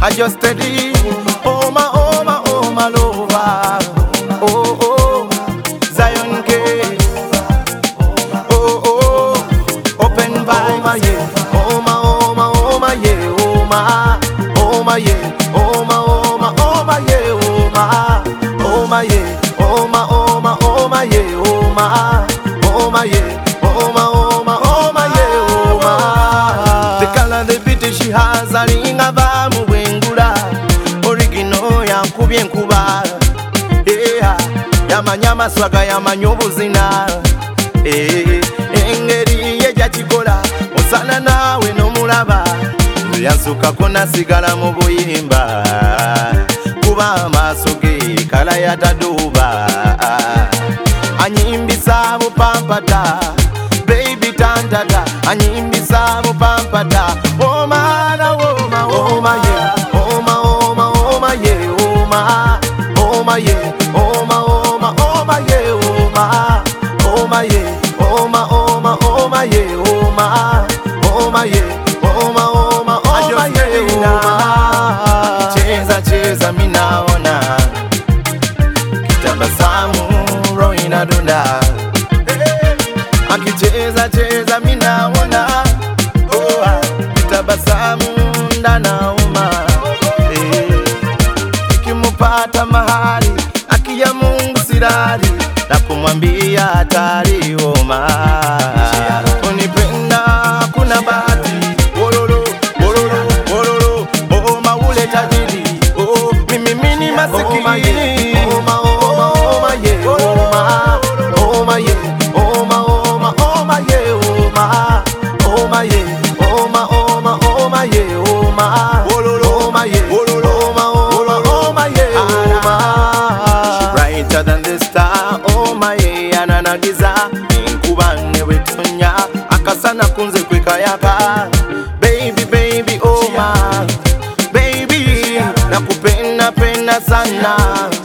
I just steady. Oh my, oh my, oh my lover. Oh, oh, Zion K. Oh, oh, open vibe, yeah. Oh my, oh my, oh my, yeah. Oh my, oh my, yeah. Oh my, oh my, oh my, yeah. Oh my, oh my, yeah. Oh my, oh my, oh my, yeah. Oh my, oh my, yeah. Oh my, oh my, oh my, yeah. Oh my. The color, the beauty she has, a ring of wengula. Original ya nkubye nkuba. Yeah, yamanyama swaga yamanyobuzina. Engeri yeja chikola osana nawe nomulaba yansuka kona sigala mu buyimba kuba amaaso ge kala yataduba anyimbisa bupampata baby tantata anyimbisa bupampata omana woma woma ye oma oma oma ye oma oma ye oma oma oma ye oma oma ye oma oma oma ye oma oma ye oma oma oma ye oma cheza cheza minaona kitabasamu roho inadunda akicheza cheza minaona kitabasamu ndanauma ikimupata mahali akiya Mungu sirari na kumwambia hatari oma unipenda kuna bahati wololo wololo wololo oma ule tajiri mimi masikini oma oma oma ye oma oma ye oma oma oma ye oma oma ye oma oma oma ye oma wololo oma ye wololo oma oma oma ye oma brighter than the star oma ye ananagiza inkubane wetonya akasana kunze kwekayaka baby baby oma baby nakupenda penda sana